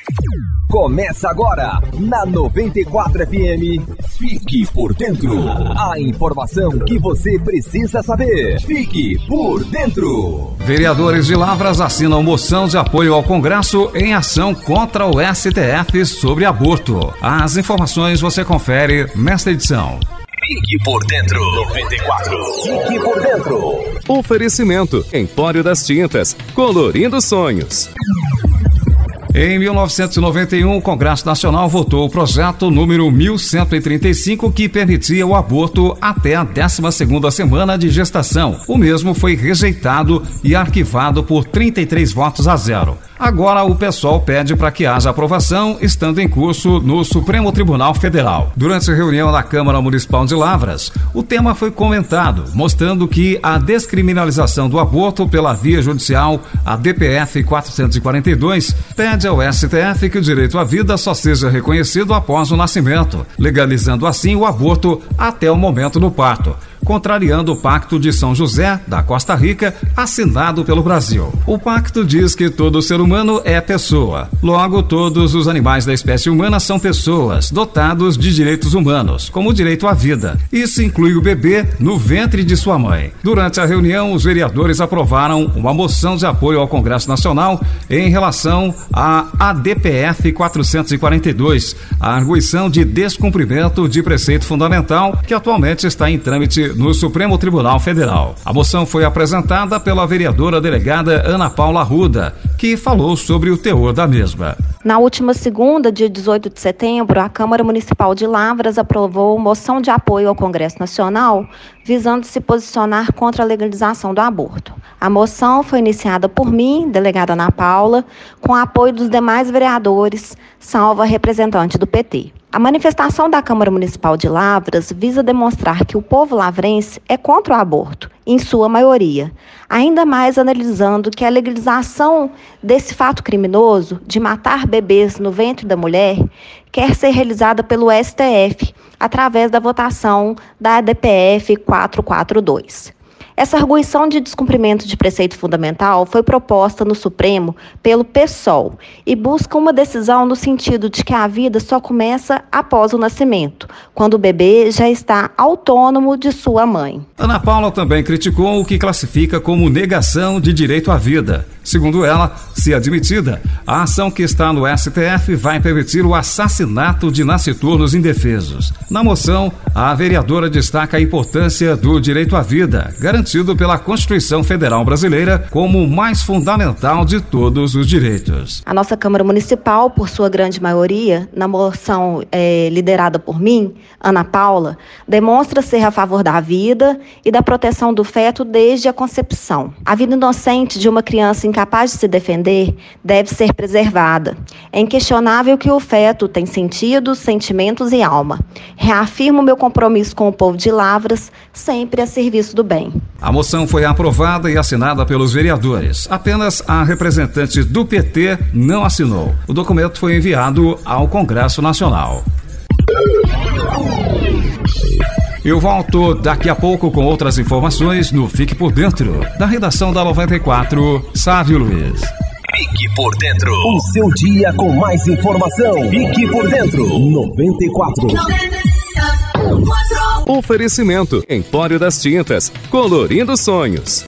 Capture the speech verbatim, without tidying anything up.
Começa agora, na noventa e quatro F M, Fique por Dentro. A informação que você precisa saber. Fique por Dentro. Vereadores de Lavras assinam moção de apoio ao Congresso em ação contra o S T F sobre aborto. As informações você confere nesta edição. Fique por Dentro. noventa e quatro. Fique por Dentro. Oferecimento: Empório das Tintas, colorindo sonhos. Em mil novecentos e noventa e um, o Congresso Nacional votou o projeto número mil cento e trinta e cinco, que permitia o aborto até a décima segunda semana de gestação. O mesmo foi rejeitado e arquivado por trinta e três votos a zero. Agora o PSOL pede para que haja aprovação, estando em curso no Supremo Tribunal Federal. Durante a reunião na Câmara Municipal de Lavras, o tema foi comentado, mostrando que a descriminalização do aborto pela via judicial, a D P F quatrocentos e quarenta e dois, pede ao S T F que o direito à vida só seja reconhecido após o nascimento, legalizando assim o aborto até o momento do parto, contrariando o Pacto de São José, da Costa Rica, assinado pelo Brasil. O pacto diz que todo ser humano é pessoa. Logo, todos os animais da espécie humana são pessoas, dotados de direitos humanos, como o direito à vida. Isso inclui o bebê no ventre de sua mãe. Durante a reunião, os vereadores aprovaram uma moção de apoio ao Congresso Nacional em relação à A D P F quatrocentos e quarenta e dois, a arguição de descumprimento de preceito fundamental, que atualmente está em trâmite no Supremo Tribunal Federal. A moção foi apresentada pela vereadora delegada Ana Paula Arruda, que falou sobre o teor da mesma. Na última segunda, dia dezoito de setembro, a Câmara Municipal de Lavras aprovou moção de apoio ao Congresso Nacional, visando se posicionar contra a legalização do aborto. A moção foi iniciada por mim, delegada Ana Paula, com apoio dos demais vereadores, salvo a representante do P T. A manifestação da Câmara Municipal de Lavras visa demonstrar que o povo lavrense é contra o aborto, em sua maioria, ainda mais analisando que a legalização desse fato criminoso de matar bebês no ventre da mulher quer ser realizada pelo S T F através da votação da A D P F quatrocentos e quarenta e dois. Essa arguição de descumprimento de preceito fundamental foi proposta no Supremo pelo PSOL e busca uma decisão no sentido de que a vida só começa após o nascimento, quando o bebê já está autônomo de sua mãe. Ana Paula também criticou o que classifica como negação de direito à vida. Segundo ela, se admitida, a ação que está no S T F vai permitir o assassinato de nasciturnos indefesos. Na moção, a vereadora destaca a importância do direito à vida, garantido pela Constituição Federal Brasileira como o mais fundamental de todos os direitos. A nossa Câmara Municipal, por sua grande maioria, na moção é, liderada por mim, Ana Paula, demonstra ser a favor da vida e da proteção do feto desde a concepção. A vida inocente de uma criança incapaz de se defender deve ser preservada. É inquestionável que o feto tem sentidos, sentimentos e alma. Reafirmo meu compromisso com o povo de Lavras, sempre a serviço do bem. A moção foi aprovada e assinada pelos vereadores. Apenas a representante do P T não assinou. O documento foi enviado ao Congresso Nacional. Eu volto daqui a pouco com outras informações no Fique por Dentro, da redação da noventa e quatro, Sávio Luiz. Fique por Dentro. O seu dia com mais informação. Fique por Dentro. noventa e quatro. Oferecimento: Empório das Tintas, colorindo sonhos.